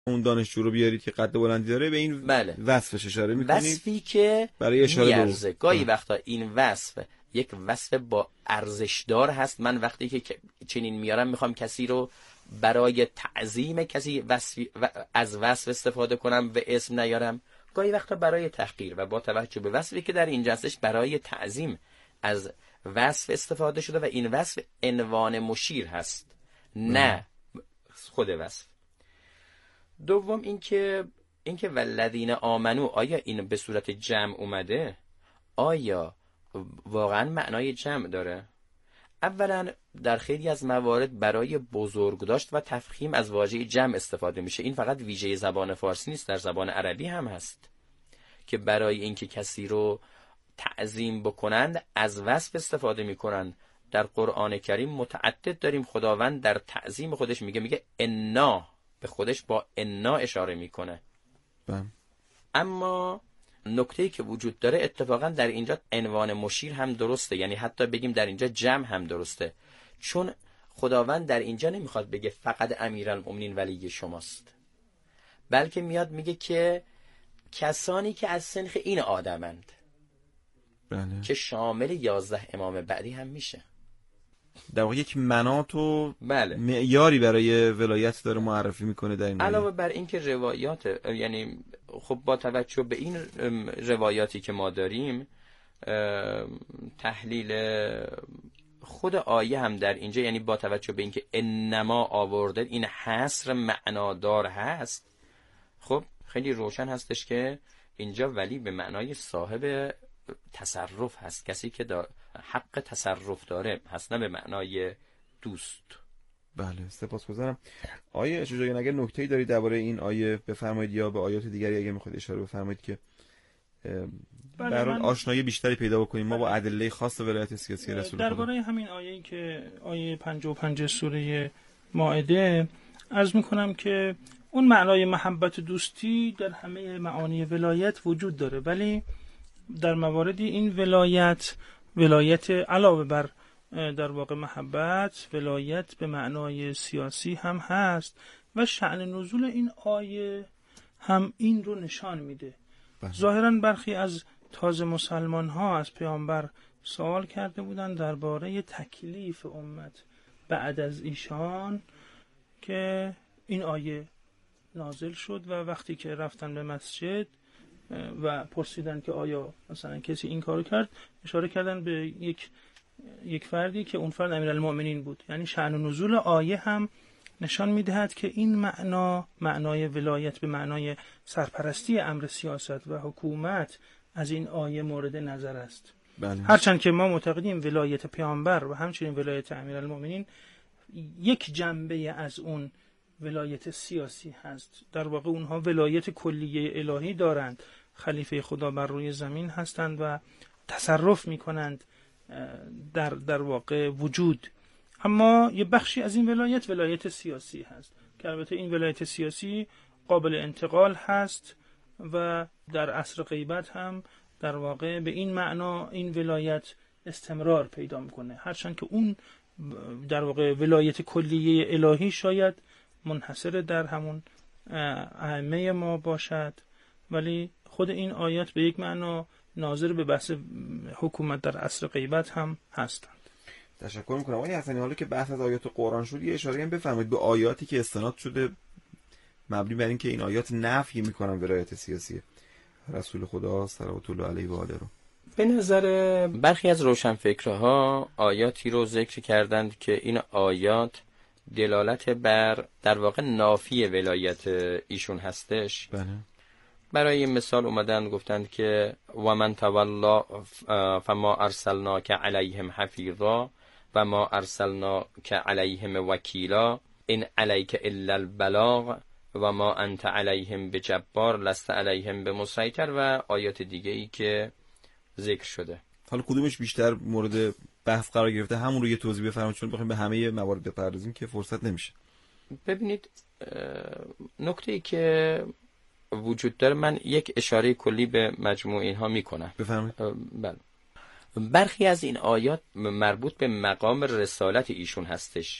اون دانشجو رو بیارید که قد بلندی داره، به این بله. وصفش اشاره می‌کنید، وصفی که برای اشاره به گاهی وقتا این وصف یک وصف با ارزشدار هست. من وقتی که چنین میارم میخوام کسی رو برای تعظیم کسی از وصف استفاده کنم و اسم نیارم، گاهی وقتا برای تحقیر و با توجه به وصفی که در اینجا هستش برای تعظیم از وصف استفاده شده و این وصف عنوان مشیر هست نه خود وصف. دوم اینکه والذین آمنو، آیا این به صورت جمع اومده؟ آیا واقعا معنای جمع داره؟ اولا در خیلی از موارد برای بزرگداشت و تفخیم از واژه جمع استفاده میشه. این فقط ویژه زبان فارسی نیست، در زبان عربی هم هست که برای اینکه کسی رو تعظیم بکنند از وصف استفاده میکنند. در قرآن کریم متعدد داریم خداوند در تعظیم خودش میگه انا، به خودش با انا اشاره میکنه. اما نکته‌ای که وجود داره اتفاقا در اینجا عنوان مشیر هم درسته، یعنی حتی بگیم در اینجا جمع هم درسته، چون خداوند در اینجا نمیخواد بگه فقط امیرالمؤمنین ولی شماست، بلکه میاد میگه که کسانی که از سنخ این آدمند، بله. که شامل 11 امام بعدی هم میشه. در واقع یک مناط و بله. معیاری برای ولایت داره معرفی میکنه در این علاوه بر این که روایات، یعنی خب با توجه به این روایاتی که ما داریم، تحلیل خود آیه هم در اینجا، یعنی با توجه به اینکه انما آورده این حصر معنادار هست، خب خیلی روشن هستش که اینجا ولی به معنای صاحب تصرف هست، کسی که حق تصرف داره هست، نه به معنای دوست. بله، سپاسگزارم. آیه شجاعیان اگر نکته‌ای دارید درباره این آیه بفرمایید، یا به آیات دیگری اگه میخواید اشاره بفرمایید که برای آشنایی بیشتری پیدا بکنیم ما با ادله خاص ولایت سیاسی رسول خدا. درباره همین آیه‌ای که آیه 55 سوره مائده عرض میکنم که اون معنای محبت و دوستی در همه معانی ولایت وجود داره، ولی در مواردی این ولایت علاوه بر در واقع محبت، ولایت به معنای سیاسی هم هست و شأن نزول این آیه هم این رو نشان میده. ظاهراً برخی از تازه مسلمان ها از پیامبر سوال کرده بودند درباره تکلیف امت بعد از ایشان که این آیه نازل شد و وقتی که رفتن به مسجد و پرسیدن که آیا مثلا کسی این کارو کرد، اشاره کردن به یک فردی که اون فرد امیرالمؤمنین بود. یعنی شأن و نزول آیه هم نشان میدهد که این معنای ولایت به معنای سرپرستی امر سیاست و حکومت از این آیه مورد نظر است. بله. هرچند که ما معتقدیم ولایت پیامبر و همچنین ولایت امیرالمؤمنین یک جنبه از اون ولایت سیاسی هست. در واقع اونها ولایت کلیه الهی دارند، خلیفه خدا بر روی زمین هستند و تصرف میکنند در واقع وجود. اما یه بخشی از این ولایت سیاسی هست که البته این ولایت سیاسی قابل انتقال هست و در عصر غیبت هم در واقع به این معنا این ولایت استمرار پیدا میکنه، هرچند که اون در واقع ولایت کلیه الهی شاید منحصر در همون ائمه ما باشد، ولی خود این آیات به یک معنا ناظر به بحث حکومت در عصر غیبت هم هستند. تشکر میکنم. آقای حسنی، حالا که بحث از آیات قرآن شد یه اشاره هم بفرمایید به آیاتی که استناد شده مبنی بر اینکه این آیات نفی میکنن ولایت سیاسی رسول خدا صلوات الله علیه و آله رو. به نظر برخی از روشنفکرها آیاتی رو ذکر کردند که این آیات دلالت بر در واقع نافی ولایت ایشون هستش. بله. برای مثال اومدن گفتند که و من تولا فما ارسلناک علیهم حفیظا و ما ارسلناک علیهم وکیلا ان علیک الا البلاغ و ما انت علیهم بجبار لست علیهم بمسیطر و آیات دیگه ای که ذکر شده. حالا کدومش بیشتر مورد بحث قرار گرفته همون رو یه توضیح بفرمایید، چون بخوایم به همه موارد بپردازیم که فرصت نمیشه. ببینید نکته‌ای که وجود داره، من یک اشاره کلی به مجموع اینها میکنم. بفرمایید. بله. برخی از این آیات مربوط به مقام رسالت ایشون هستش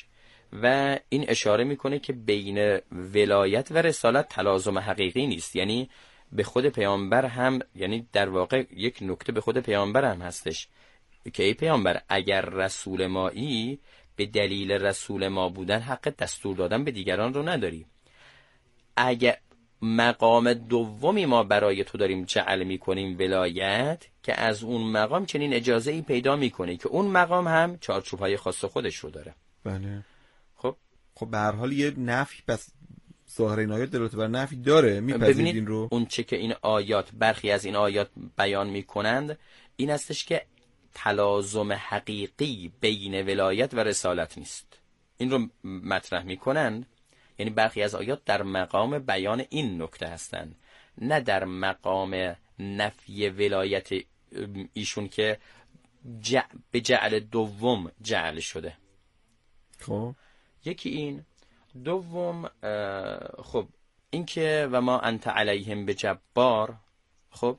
و این اشاره میکنه که بین ولایت و رسالت تلازم حقیقی نیست. یعنی به خود پیامبر هم، یعنی در واقع یک نکته به خود پیامبر هم هستش که ای پیامبر اگر رسول مایی به دلیل رسول ما بودن حق دستور دادن به دیگران رو نداری. اگر مقام دومی ما برای تو داریم جعل میکنیم ولایت، که از اون مقام چنین اجازه ای پیدا میکنی که اون مقام هم چارچوب‌های خاص خودش رو داره. بله. خب به هر حال یه نفی پس ظاهر این آیات دلالت بر نفی داره. میپذیرید این رو؟ اون چه که این آیات، برخی از این آیات بیان میکنند این هستش که تلازم حقیقی بین ولایت و رسالت نیست. این رو مطرح میکنند، یعنی برخی از آیات در مقام بیان این نکته هستند، نه در مقام نفی ولایت ایشون که به جعل دوم جعل شده. خب یکی این. دوم خب این که و ما انت علیهم بجبار، خب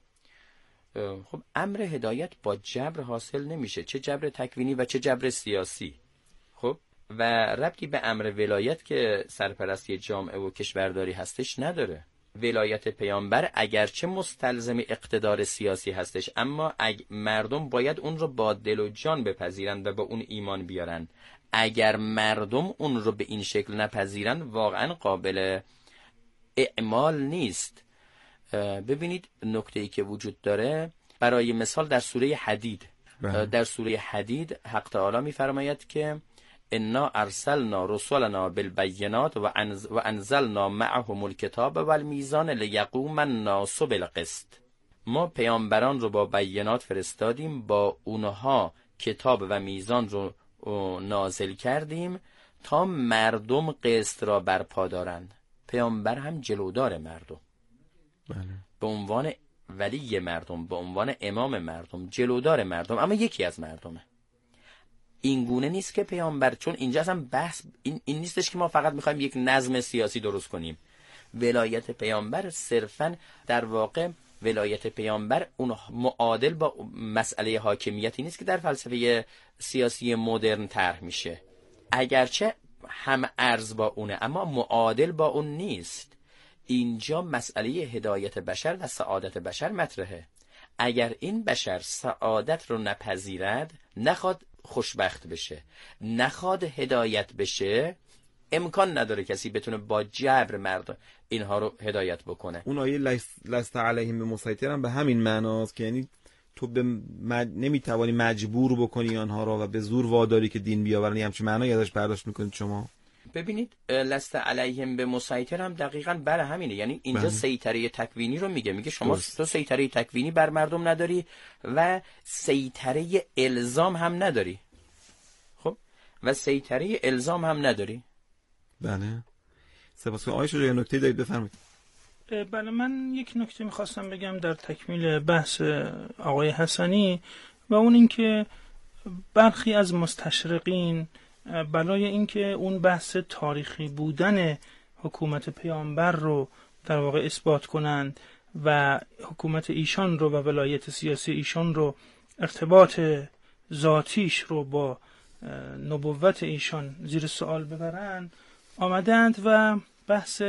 امر هدایت با جبر حاصل نمیشه، چه جبر تکوینی و چه جبر سیاسی. خب و ربطی به امر ولایت که سرپرستی جامعه و کشورداری هستش نداره. ولایت پیامبر اگرچه مستلزم اقتدار سیاسی هستش، اما مردم باید اون رو با دل و جان بپذیرند و با اون ایمان بیارن. اگر مردم اون رو به این شکل نپذیرند واقعا قابل اعمال نیست. ببینید نکته‌ای که وجود داره، برای مثال در سوره حدید، در سوره حدید حق تعالی می‌فرماید که انا ارسلنا رسولنا بالبینات و انزلنا معهم الکتاب والمیزان لیقوم الناس بالقسط. ما پیامبران رو با بینات فرستادیم، با اونها کتاب و میزان رو نازل کردیم تا مردم قسط را برپا دارند. پیامبر هم جلودار مردم، به عنوان ولی مردم، به عنوان امام مردم، جلودار مردم، اما یکی از مردمه. این گونه نیست که پیامبر، چون اینجا اصلا بحث این نیستش که ما فقط میخوایم یک نظم سیاسی درست کنیم. ولایت پیامبر صرفا در واقع ولایت پیامبر اون معادل با مسئله حاکمیتی نیست که در فلسفه سیاسی مدرن طرح میشه. اگرچه هم ارز با اونه اما معادل با اون نیست. اینجا مسئله هدایت بشر و سعادت بشر مطرحه. اگر این بشر سعادت رو نپذیرد، نخواد خوشبخت بشه، نخواد هدایت بشه، امکان نداره کسی بتونه با جبر مردم اینها رو هدایت بکنه. اون آیه لست علیهم بمسیطر هم به همین معناست که یعنی تو نمیتوانی مجبور بکنی آنها را و به زور واداری که دین بیاورن. همچین معنایی ازش برداشت میکنید شما؟ ببینید لست علیهم بمسیطر هم دقیقاً برای همینه. یعنی اینجا سیطره تکوینی رو میگه شما تو سیطره تکوینی بر مردم نداری و سیطره الزام هم نداری. خب و سیطره الزام هم نداری. بله. سپاسگزارم. آقای شجاعی نکته دارید بفرمایید. بله، من یک نکته میخواستم بگم در تکمیل بحث آقای حسنی، و اون این که برخی از مستشرقین برای اینکه اون بحث تاریخی بودن حکومت پیامبر رو در واقع اثبات کنند و حکومت ایشان رو و ولایت سیاسی ایشان رو، ارتباط ذاتیش رو با نبوت ایشان زیر سوال ببرن، آمدند و بحث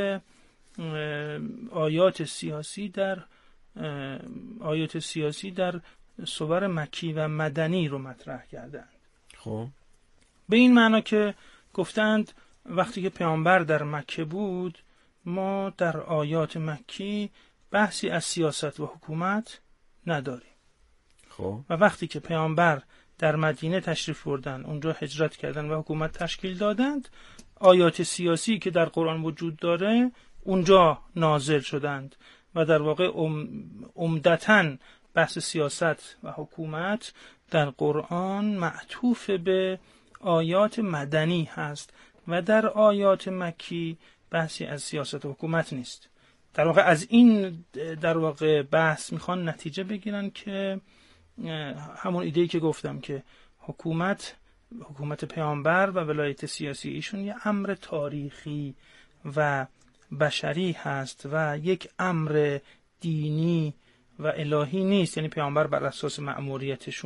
آیات سیاسی در صور مکی و مدنی رو مطرح کردند. خب به این معنا که گفتند وقتی که پیامبر در مکه بود، ما در آیات مکی بحثی از سیاست و حکومت نداریم. خب و وقتی که پیامبر در مدینه تشریف بردن، اونجا هجرت کردن و حکومت تشکیل دادند، آیات سیاسی که در قرآن وجود داره اونجا نازل شدند و در واقع عمدتاً بحث سیاست و حکومت در قرآن معطوف به آیات مدنی هست و در آیات مکی بحثی از سیاست و حکومت نیست. در واقع از این در واقع بحث میخوان نتیجه بگیرن که همون ایده‌ای که گفتم که حکومت پیامبر و ولایت سیاسی ایشون یه امر تاریخی و بشری هست و یک امر دینی و الهی نیست. یعنی پیامبر بر اساس مأموریتشون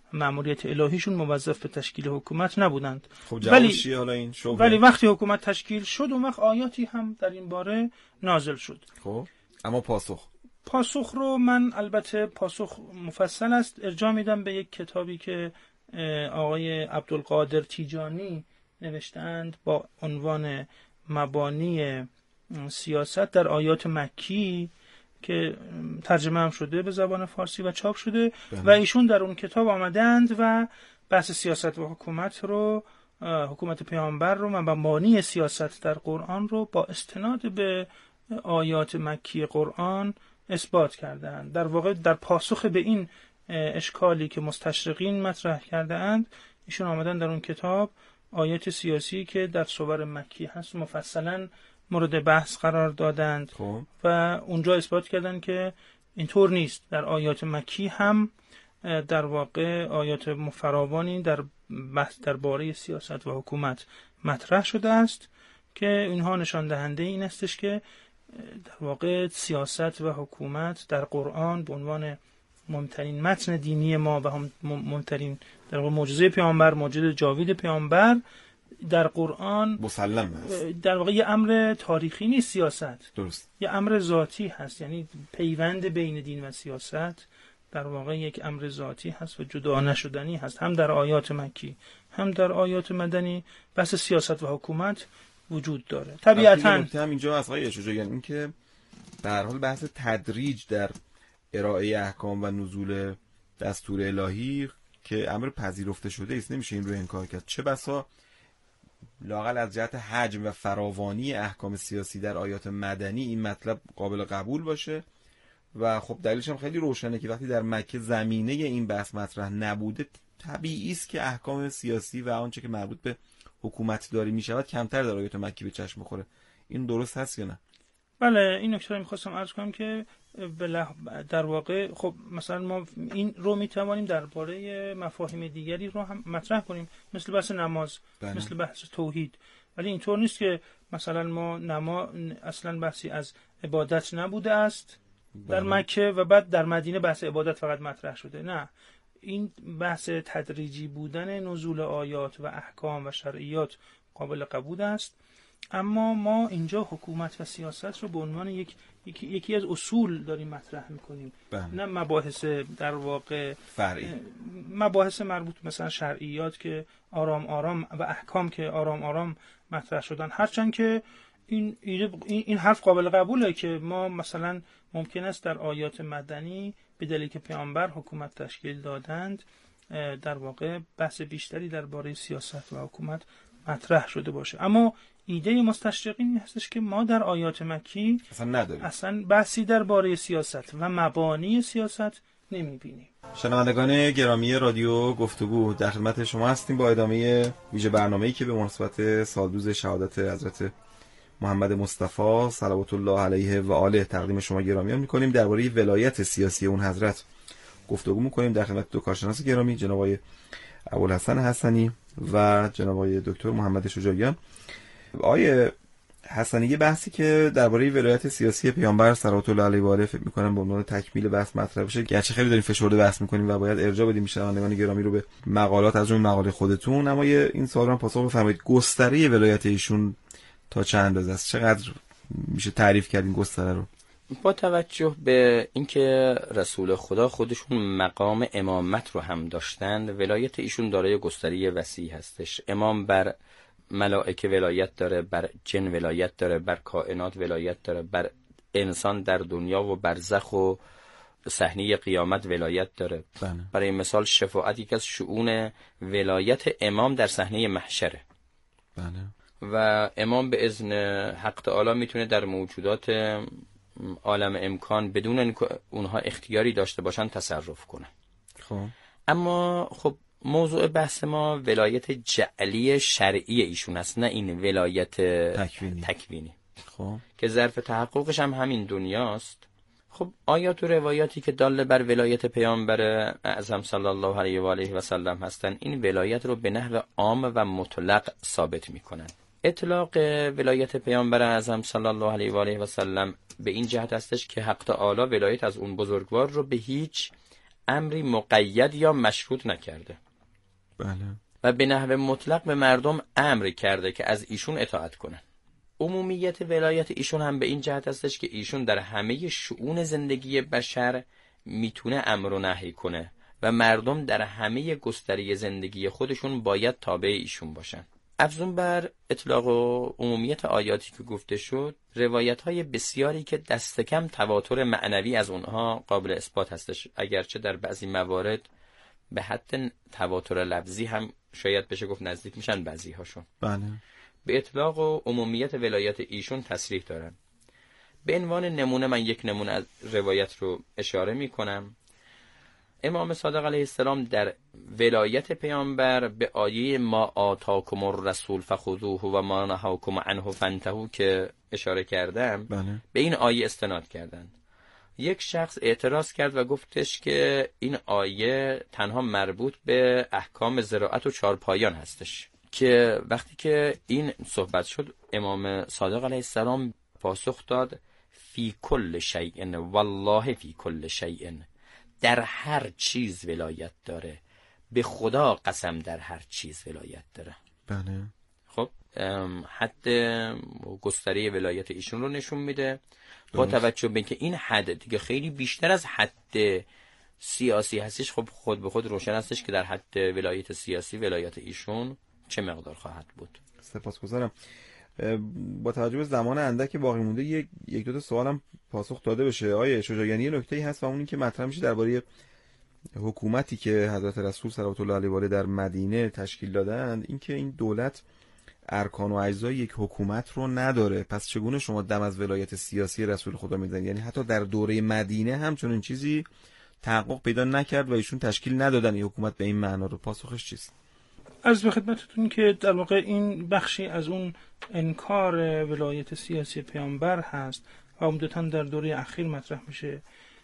مأموریت الهیشون موظف به تشکیل حکومت نبودند. خب جوابش چیه حالا این شغل؟ ولی وقتی حکومت تشکیل شد اون وقت آیاتی هم در این باره نازل شد. خب اما پاسخ رو من البته پاسخ مفصل است ارجاع میدم به یک کتابی که آقای عبدالقادر تیجانی نوشتند با عنوان مبانی سیاست در آیات مکی که ترجمه هم شده به زبان فارسی و چاپ شده و ایشون در اون کتاب آمدند و بحث سیاست و حکومت رو، حکومت پیامبر رو، مبانی سیاست در قرآن رو با استناد به آیات مکی قرآن اثبات کردند. در واقع در پاسخ به این اشکالی که مستشرقین مطرح کرده اند ایشون آمدن در اون کتاب آیات سیاسی که در سور مکی هست مفصلا مورد بحث قرار دادند و اونجا اثبات کردند که اینطور نیست. در آیات مکی هم در واقع آیات فراوانی در بحث درباره سیاست و حکومت مطرح شده است که اینها نشان دهنده این استش که در واقع سیاست و حکومت در قرآن به عنوان مهمترین متن دینی ما و هم مهمترین در واقع معجزه پیامبر، معجزه جاوید پیامبر در قرآن مسلم است. در واقع یه امر تاریخی نیست سیاست، درست، یه امر ذاتی هست. یعنی پیوند بین دین و سیاست در واقع یک امر ذاتی هست و جدا نشدنی هست. هم در آیات مکی هم در آیات مدنی بحث سیاست و حکومت وجود داره. طبیعتاً هم اینجا از آقای شجاعیان این که به هر حال بحث تدریج در ارائه احکام و نزول دستور الهی که امر پذیرفته شده است، نمیشه این رو انکار کرد. چه بسا لااقل از جهت حجم و فراوانی احکام سیاسی در آیات مدنی این مطلب قابل قبول باشه و خب دلیلش هم خیلی روشنه که وقتی در مکه زمینه این بحث مطرح نبوده طبیعی است که احکام سیاسی و آنچه که مربوط به حکومت داری میشود کمتر در آیات مکی به چشم بخوره. این درست هست یا نه؟ بله، این نکته رو می‌خواستم عرض کنم که در واقع خب مثلا ما این رو میتوانیم درباره مفاهیم دیگری رو هم مطرح کنیم، مثل بحث نماز، مثل بحث توحید. ولی اینطور نیست که مثلا ما اصلا بحثی از عبادت نبوده است در مکه و بعد در مدینه بحث عبادت فقط مطرح شده. نه، این بحث تدریجی بودن نزول آیات و احکام و شرعیات قابل قبول است، اما ما اینجا حکومت و سیاست رو به عنوان یکی از اصول داریم مطرح میکنیم، نه مباحث در واقع فرعی، مباحث مربوط مثلا شرعیات که آرام آرام و احکام که آرام آرام مطرح شدن. هرچند که این حرف قابل قبوله که ما مثلا ممکن است در آیات مدنی به دلیل که پیامبر حکومت تشکیل دادند در واقع بحث بیشتری درباره سیاست و حکومت مطرح شده باشه، اما ایده مستشرقین این هستش که ما در آیات مکی اصلا بحثی درباره سیاست و مبانی سیاست نمیبینیم. شنوندگان گرامی رادیو گفتگو، در خدمت شما هستیم با ادامه ویژه برنامه‌ای که به مناسبت سالروز شهادت حضرت محمد مصطفی صلوات الله علیه و آله تقدیم شما گرامیان می‌کنیم. درباره ولایت سیاسی اون حضرت گفتگو می‌کنیم. در خدمت دو کارشناس گرامی، جناب آقای ابوالحسن حسنی و جناب آقای دکتر محمد شجاعیان. آقای حسنی، یه بحثی که درباره ولایت سیاسی پیامبر صلوات الله علیه و آله فکر می‌کنم به عنوان تکمیل بحث مطرح بشه، گرچه خیلی داریم فشرده بحث می‌کنیم و باید ارجاع بدیم شنوندگان گرامی رو به مقالات از اون مقاله خودتون، اما این سوال رو پاسخ بفرمایید. گستره ولایت ایشون تا چه اندازه است؟ چقدر میشه تعریف کرد این گستره رو؟ با توجه به اینکه رسول خدا خودشون مقام امامت رو هم داشتند، ولایت ایشون دارای گستره وسیع هستش. امام بر ملائکه ولایت داره، بر جن ولایت داره، بر کائنات ولایت داره، بر انسان در دنیا و برزخ و صحنه قیامت ولایت داره. برای مثال شفاعت یک از شؤون ولایت امام در صحنه محشره. و امام به اذن حق تعالی میتونه در موجودات عالم امکان بدون اینکه اونها اختیاری داشته باشن تصرف کنه. خب اما خب موضوع بحث ما ولایت جعلی شرعی ایشون است، نه این ولایت تکوینی. خب که ظرف تحققش هم همین دنیاست. خب آیات و روایاتی که داله بر ولایت پیامبر اعظم صلی الله علیه و آله و سلم هستن، این ولایت رو به نحو عام و مطلق ثابت میکنن. اطلاق ولایت پیامبر اعظم صلی الله علیه و آله و سلم به این جهت هستش که حق تعالی ولایت از اون بزرگوار رو به هیچ امری مقید یا مشروط نکرده. بله. و به نحو مطلق به مردم امر کرده که از ایشون اطاعت کنن. عمومیت ولایت ایشون هم به این جهت هستش که ایشون در همه شؤون زندگی بشر میتونه امر و نهی کنه و مردم در همه گستره زندگی خودشون باید تابع ایشون باشن. افزون بر اطلاق و عمومیت آیاتی که گفته شد، روایت‌های بسیاری که دست کم تواتر معنوی از اونها قابل اثبات هستش، اگرچه در بعضی موارد به حد تواتر لفظی هم شاید بشه گفت نزدیک میشن بعضی هاشون. بله. به اطلاق و عمومیت ولایت ایشون تصریح دارن. به عنوان نمونه من یک نمونه از روایت رو اشاره میکنم. امام صادق علیه السلام در ولایت پیامبر به آیه ما آتاکم الرسول فخذوه و ما نهاکم عنه فانتهوا که اشاره کردم، بله. به این آیه استناد کردند. یک شخص اعتراض کرد و گفتش که این آیه تنها مربوط به احکام زراعت و چارپایان هستش، که وقتی که این صحبت شد امام صادق علیه السلام پاسخ داد فی کل شیء والله فی کل شیء، در هر چیز ولایت داره، به خدا قسم در هر چیز ولایت داره. بله. خب حد گستره ولایت ایشون رو نشون میده، با توجه به اینکه این حد دیگه خیلی بیشتر از حد سیاسی هستش. خب خود به خود روشن هستش که در حد ولایت سیاسی ولایت ایشون چه مقدار خواهد بود. سپاسگزارم. با توجه به زمان اندک باقی مونده یک دو تا سوالم پاسخ داده بشه. آیه شجاعیانی یه نکته‌ای هست و اون این که مطرح میشه درباره حکومتی که حضرت رسول صلوات الله علیه و آله در مدینه تشکیل دادند، اینکه این دولت ارکان و اجزای یک حکومت رو نداره. پس چگونه شما دم از ولایت سیاسی رسول خدا میزنید؟ یعنی حتی در دوره مدینه هم چنین چیزی تحقق پیدا نکرد و ایشون تشکیل ندادن این حکومت به این معنا رو. پاسخش چیست؟ عرض به خدمتتون که در واقع این بخشی از اون انکار ولایت سیاسی پیامبر هست و عمدتاً در دوره اخیر مطرح میشه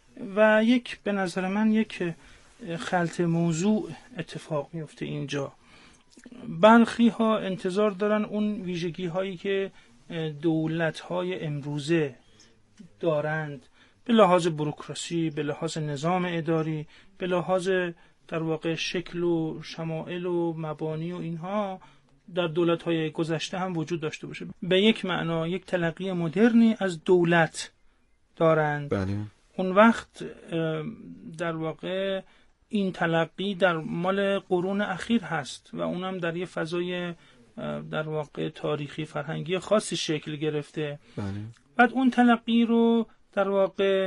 و به نظر من یک خلط موضوع اتفاق میفته اینجا. برخی ها انتظار دارن اون ویژگی هایی که دولت های امروزه دارند به لحاظ بوروکراسی، به لحاظ نظام اداری، به لحاظ در واقع شکل و شمائل و مبانی و اینها در دولت‌های گذشته هم وجود داشته باشه. به یک معنا یک تلقی مدرنی از دولت دارند. بله. اون وقت در واقع این تلقی در مال قرون اخیر هست و اونم در یه فضای در واقع تاریخی فرهنگی خاصی شکل گرفته. بله. بعد اون تلقی رو در واقع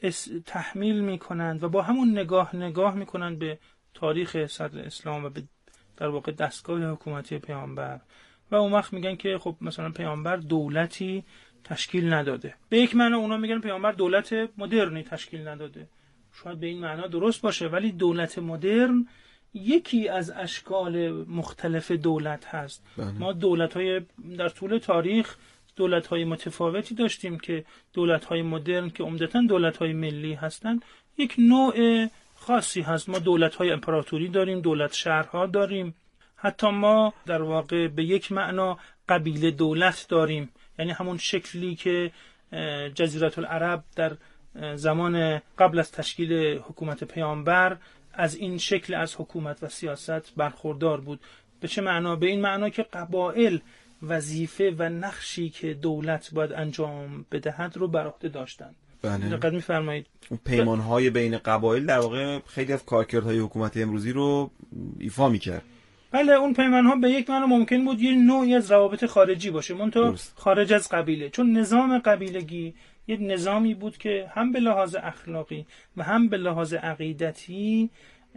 تحمیل میکنند و با همون نگاه میکنند به تاریخ صدر اسلام و به در واقع دستگاه حکومتی پیامبر و اون وقت میگن که خب مثلا پیامبر دولتی تشکیل نداده. به یک معنا اونا میگن پیامبر دولت مدرنی تشکیل نداده. شاید به این معنا درست باشه، ولی دولت مدرن یکی از اشکال مختلف دولت هست. ما دولت‌های در طول تاریخ دولت‌های متفاوتی داشتیم که دولت‌های مدرن که عمدتاً دولت‌های ملی هستند یک نوع خاصی هست. ما دولت‌های امپراتوری داریم، دولت شهرها داریم، حتی ما در واقع به یک معنا قبیله دولت داریم، یعنی همون شکلی که جزیره العرب در زمان قبل از تشکیل حکومت پیامبر از این شکل از حکومت و سیاست برخوردار بود. به چه معنا؟ به این معنا که قبایل وظیفه و نقشی که دولت باید انجام بدهد رو بر عهده داشتند. بله. دقت می‌فرمایید. پیمان‌های بین قبایل در واقع خیلی از کارکردهای حکومت امروزی رو ایفا می‌کرد. بله، اون پیمان‌ها به یک معنی ممکن بود یه نوعی از روابط خارجی باشه، منتها خارج از قبیله، چون نظام قبیلگی یه نظامی بود که هم به لحاظ اخلاقی و هم به لحاظ عقیدتی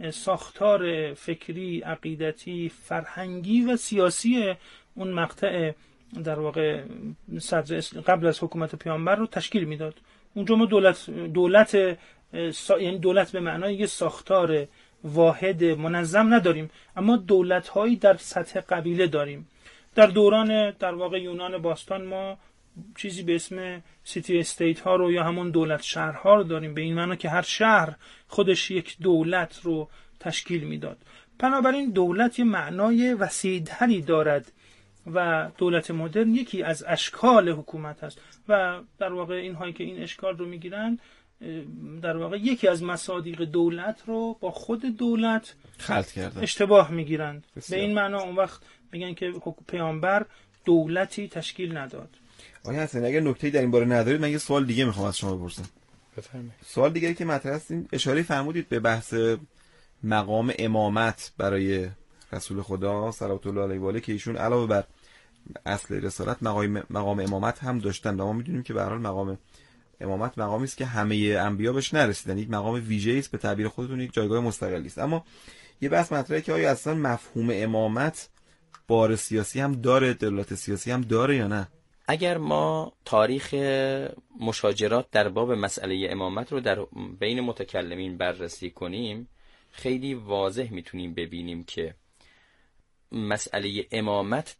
ساختار فکری، عقیدتی، فرهنگی و سیاسی اون مقطع در واقع قبل از حکومت پیامبر رو تشکیل میداد. اونجا ما یعنی دولت به معنای یه ساختار واحد منظم نداریم، اما دولت‌هایی در سطح قبیله داریم. در دوران در واقع یونان باستان ما چیزی به اسم سیتی استیت ها رو یا همون دولت شهرها رو داریم، به این معنی که هر شهر خودش یک دولت رو تشکیل میداد. بنابراین دولت یه معنای وسیع‌تری دارد و دولت مدرن یکی از اشکال حکومت هست و در واقع اینهایی که این اشکال رو میگیرن در واقع یکی از مصادیق دولت رو با خود دولت خلط کردن، اشتباه میگیرند. به این معنا اون وقت میگن که پیامبر دولتی تشکیل نداد. آیا حسین اگر نکته‌ای در این باره ندارید من یه سوال دیگه میخوام از شما بپرسم. بفرمایید. سوال دیگری که مطرح است، این اشاره فرمودید به بحث مقام امامت برای رسول خدا صلوات الله علیه و آله که ایشون علاوه بر اصل رسالت مقام امامت هم داشتن. ما میدونیم که به هر حال مقام امامت مقامی است که همه انبیا بهش نرسیدن، یک مقام ویژه‌ای است، به تعبیر خودتون یک جایگاه مستقلی است. اما یه بحث مطرحه که آیا اصلا مفهوم امامت بار سیاسی هم داره، دلالت سیاسی هم داره یا نه؟ اگر ما تاریخ مشاجرات در باب مسئله امامت رو در بین متکلمین بررسی کنیم، خیلی واضح میتونیم ببینیم که مسئله امامت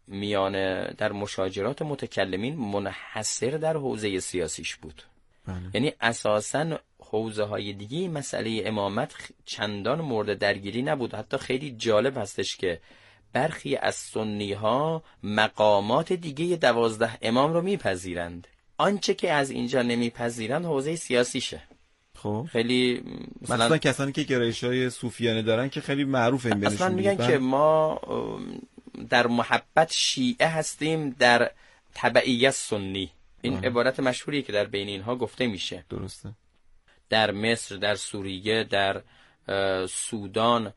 در مشاجرات متکلمین منحصر در حوزه سیاسیش بود. یعنی اساساً حوزه های دیگه مسئله امامت چندان مورد درگیری نبود. حتی خیلی جالب هستش که برخی از سنی ها مقامات دیگه 12 امام رو میپذیرند. آنچه که از اینجا نمیپذیرند حوزه سیاسیشه. خب خیلی مثلا کسانی که گرایش‌های صوفیانه دارن که خیلی معروفه این بینشون، اصلا میگن که ما در محبت شیعه هستیم، در تبعیت سنی. این عبارت مشهوریه که در بین اینها گفته میشه. درسته. در مصر، در سوریه، در سودان،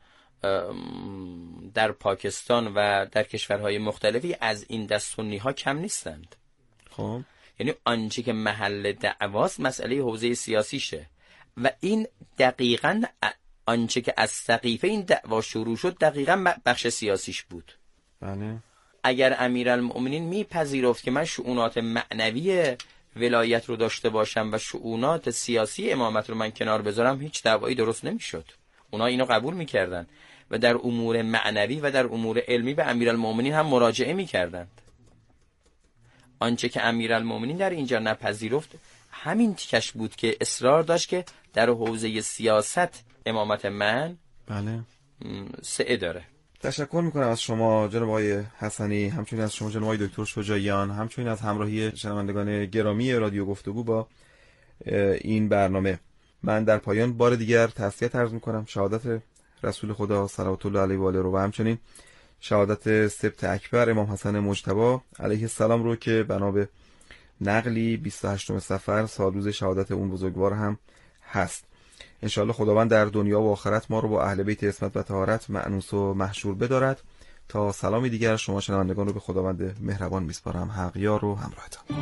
در پاکستان و در کشورهای مختلفی از این دست سنی ها کم نیستند. خب یعنی آنچه که محل دعواست مسئله حوزه سیاسیشه و این دقیقاً آنچه که از سقیفه این دعوا شروع شد دقیقاً بخش سیاسیش بود. بله. اگر امیرالمؤمنین میپذیرفت که من شؤونات معنوی ولایت رو داشته باشم و شؤونات سیاسی امامت رو من کنار بذارم، هیچ دعوایی درست نمیشد. اونا اینو قبول میکردن و در امور معنوی و در امور علمی به امیرالمؤمنین هم مراجعه میکردند. آنچه که امیرالمؤمنین در اینجا نپذیرفت همین تیکش بود که اصرار داشت که در حوزه سیاست امامت من بله سعه داره. تشکر میکنم از شما جناب آقای حسنی، همچنین از شما جناب آقای دکتر شجاعیان، همچنین از همراهی شنوندگان گرامی رادیو گفتگو با این برنامه. من در پایان بار دیگر تسلیت عرض میکنم، شهادت رسول خدا صلوات الله علیه و آله رو و همچنین شهادت سبط اکبر امام حسن مجتبی علیه السلام رو که بنا به نقلی 28 صفر سالروز شهادت اون بزرگوار هم هست. انشاءالله خداوند در دنیا و آخرت ما رو با اهل بیت عصمت و طهارت مأنوس و محشور بدارد. تا سلامی دیگر شما شنوندگان رو به خداوند مهربان میسپارم. حق یار و همراهتان.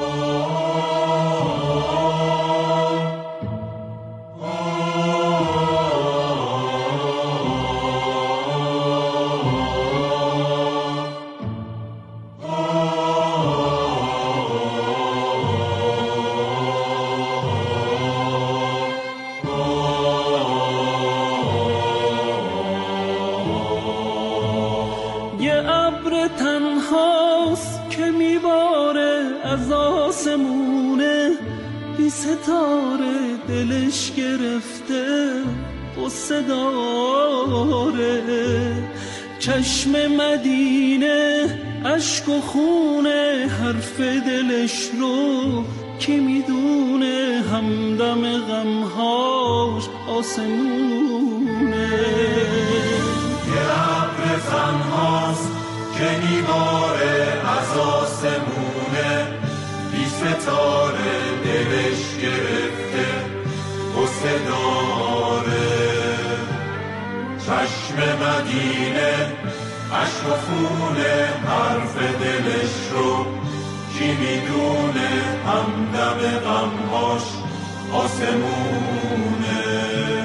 ستاره دلش گرفته قصه داره، چشم مدینه اشک و خونه حرف دلش رو کی میدونه، همدم غمهاش آسمونه. یه ابر تنهاست که میباره از آسمونه، بی ستاره دلش گرفته قصه داره، چشم مدینه اشک و خونه حرف دلش رو کی میدونه، همدم غمهاش آسمونه.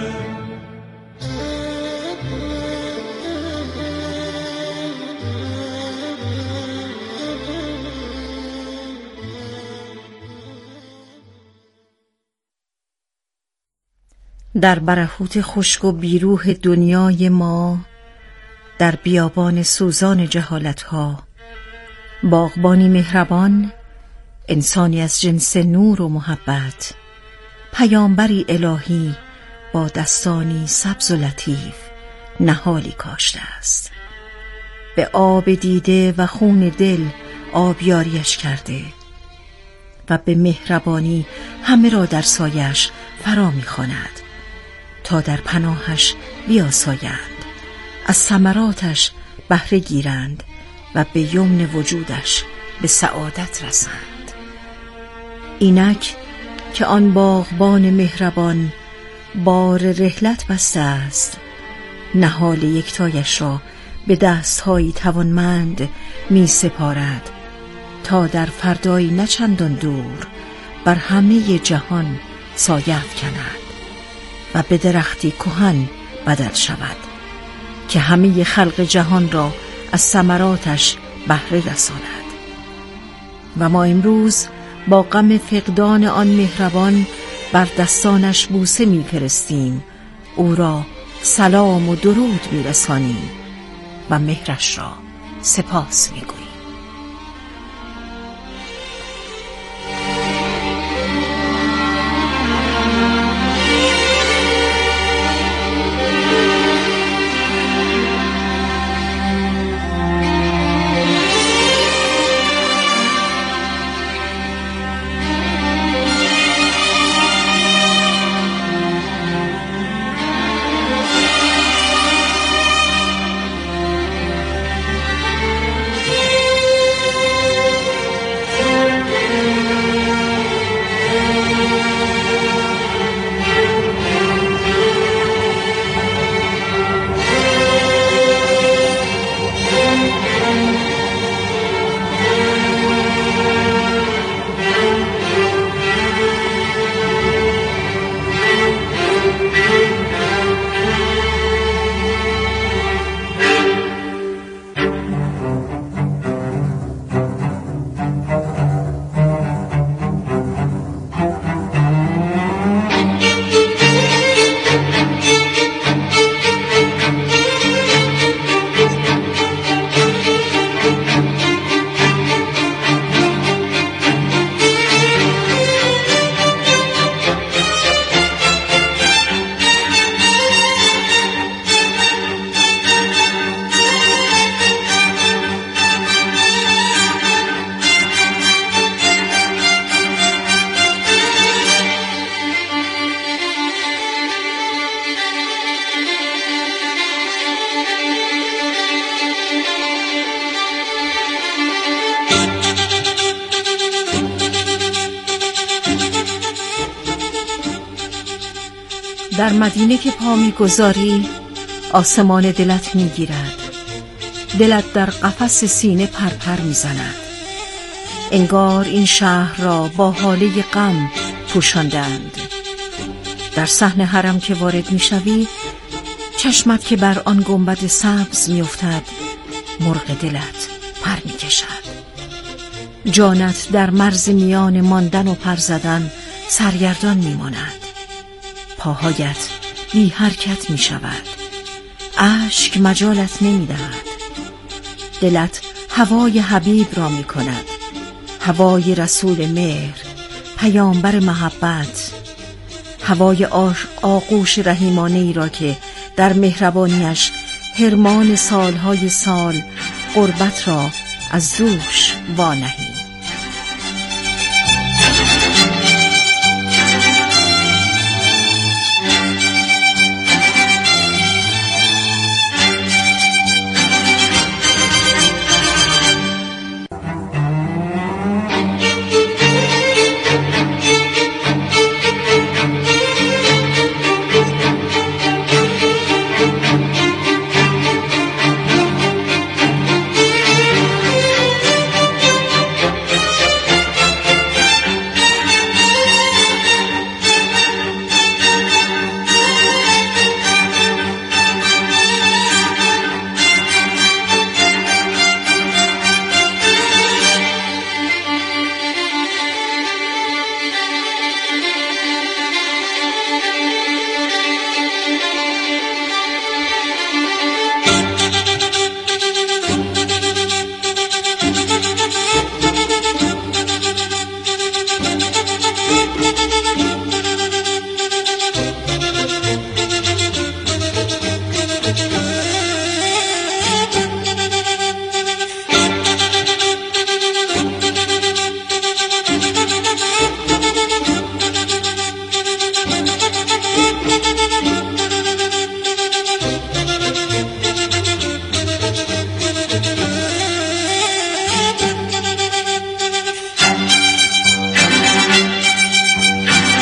در برهوت خشک و بیروح دنیای ما، در بیابان سوزان جهالتها، باغبانی مهربان، انسانی از جنس نور و محبت، پیامبری الهی با دستانی سبز و لطیف نهالی کاشته است. به آب دیده و خون دل آبیاریش کرده، و به مهربانی همه را در سایش فرا می‌خواند تا در پناهش بیاسایند، از ثمراتش بهره گیرند و به یمن وجودش به سعادت رسند. اینک که آن باغبان مهربان بار رحلت بسته است، نهال یکتایش را به دست‌هایی توانمند می سپارد تا در فردایی نچندان دور بر همه جهان سایه افکند و به درختی کهن بدل شود که همه خلق جهان را از ثمراتش بهره رساند. و ما امروز با غم فقدان آن مهربان بر دستانش بوسه می‌فرستیم، او را سلام و درود می‌رسانیم و مهرش را سپاس می‌گوییم. در مدینه که پا می‌گذاری آسمان دلت می‌گیرد، دلت در قفس سینه پرپر می‌زند. انگار این شهر را با حاله غم پوشاندند. در صحن حرم که وارد می‌شوی، چشمت که بر آن گنبد سبز می‌افتد، مرغ دلت پر می‌کشد. جانت در مرز میان ماندن و پر زدن سرگردان می‌ماند. پاهایت بی حرکت می شود، اشک مجالت نمی دهد. دلت هوای حبیب را می کند، هوای رسول مهر، پیامبر محبت، هوای آغوش رحیمانه ای را که در مهربانیش حرمان سالهای سال غربت را از دوش وانهی.